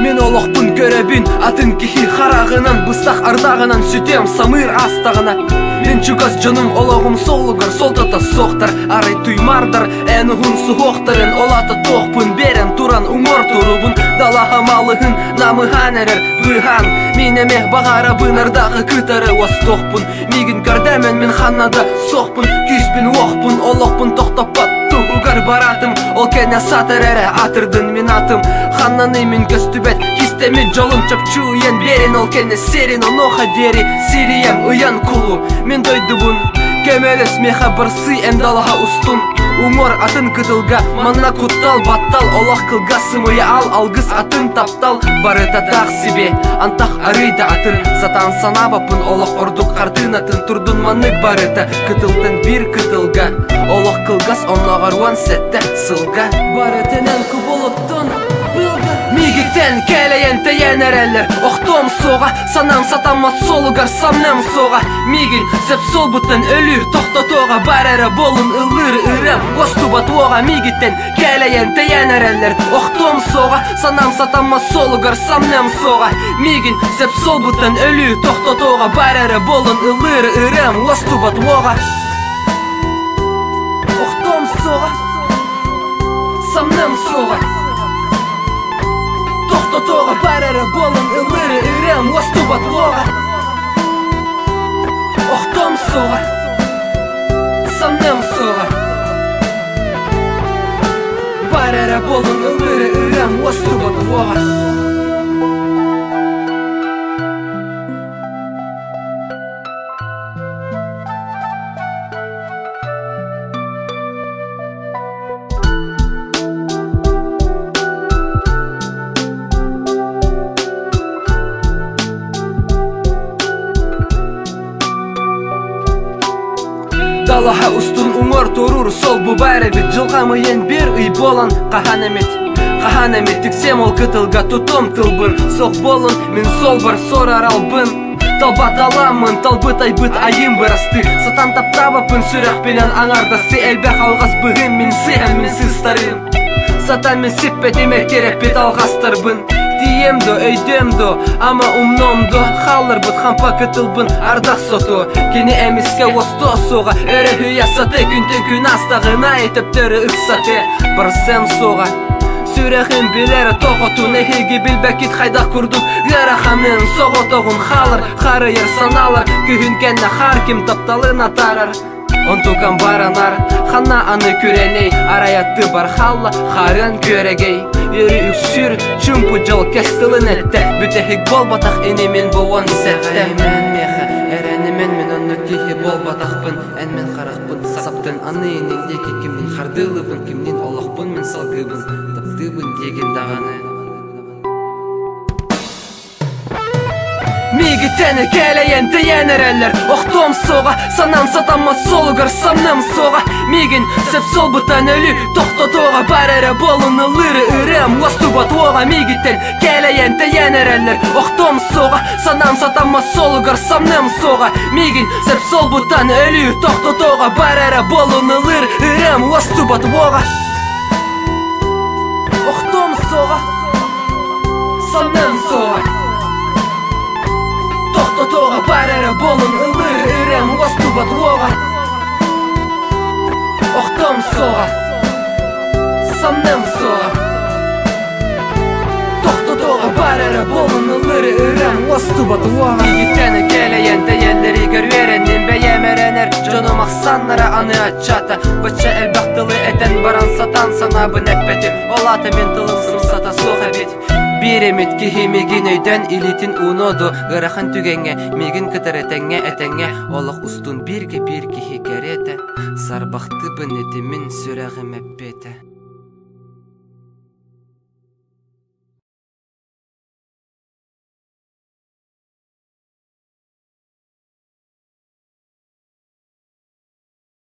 Мен олықпын көребін атын кихи харағынан, быстақ ардағынан сүтем самыр астағына. Мен чугас жаным олағым солығыр, солтата соқтар, арай туймардар, әні ғын суғоқтарын, олата тоқпын, берен туран умор турубын, далаға малығын, намыған әрір, бұйған, менеме бағарабын ардағы күтары остоқпын, мегін көрдәмен мен ханнада соқпын, күйспін оқпын, олықпын тоқтапат, туғығар баратым, ол кәне сатыр әрі атырдың мен атым, ханнаны мен көстібет, кистемі жолын чапчу ен берен, ол кәне серин, оноға дері, сирием ұян кулу, мен дойдыбын, кемелес меха барсы әмдалаға устун. Умор атын кытылга, манна куттал, баттал, олақ кылга сымыя алгыс атын таптал. Барыта тақ себе, антақ арыйда атын, сатан санабапын, олақ ордук қартын атын, турдун маннык барыта, кытылтын бір кытылга, олақ кылгас онағаруан сәтті сылга. Барытынан күболуттун, былга. Мигитен кәлейен тәйен әрәлер, оқтом соға, санам сатамат солығар самнам соға. Мигин сәп сол бұттан өлі, тоқтатоға, бар әрі болын ылыр ырым. Остубат оға мигитен кәлейен тәйен әрәлер, оқтом соға, санам сатамат солығар самнам соға. Мигин сәп сол бұттан өлі, тоқтатоға, бар әрі болын ылыр ырым. Остубат оға оқтом соға, самнам соға. Тоға барары болын ылыры үрем остубат оға. Оқтом соға, самнам соға. Барары болын ылыры үрем остубат оға. Далаға устун умор турur сол bu бәрі бит жылғамы ен бір үй болан қахан әмет тіксем ол кытылға тұтым тылбын соқ болын мен сол бір сорар албын талбат аламын талбыт айбыт айым бірасты сатан таптабапын сүрәқ пенен аңардасы әлбәқ алғас бұғын мен сыйым мен сыстарым сатан мен сиппет емек керек бет алғастырбын Диемдо, өйдемдо, ама умномдо Халлар бұд хампа кытылбын ардақ соту Кені әміске осто соға Өрі хүйасаты күнтін күн астағына Етіп түрі ұқсаты Бір сәм соға Сүрәхін білері тоғыту Нәхеге білбәкет қайдақ күрдік Гәраханын соғытоғын халыр Қары ер саналыр Күйін кәнне қар кім тапталын атарыр Онтуған баранар Хана аны көреней Араятты бар халла Қарын көрегей Ері үксүр чүмпу жол кәстілін әтті Бүтәхік бол батақ енемен болуан сәтті Әмен меха әрәнемен мен оны кейі бол батақпын Әнмен қарақпын саптын аны енендеке кімнен қардылыбын Кімнен олықпын мен салғыбын Таптыбын деген дағаны Мигитені кәлейен тәйен әрәлер Оқтом соға, санам сатамат солығыр самнам соға Мигин сәп сол бұтан өлі тоқтатоға Бар әрі болын ылыры үрем Остубат оға мигитен кәлейен тәйен әрәлер Оқтом соға, санам сатамат солығыр самнам соға Мигин сәп сол бұтан өлі тоқтатоға Бар әрі болын ылыры үрем Остубат оға Оқтом соға, самнам соға Тоға бар әрі болын ылыр үрем Остубат оға Оқтом соға, самнам соға Тоға бар әрі болын ылыр үрем Остубат оға Мигитені кәлейен тәйелері көрверенен бәйем әрәнер Жоным ақсанлары аны атчата Бітші әлбәқтілі әтен баран сатан санабын әппәті Олаты мен тылымсым сата соға бет Биремет кихи мегин өйден илитин уноду Ғырахан түгенге, мегин кытаретенге әтенге Олық устун бирге бір кихи кәреті Сарбақты бұн етімін сүрәғым әппеті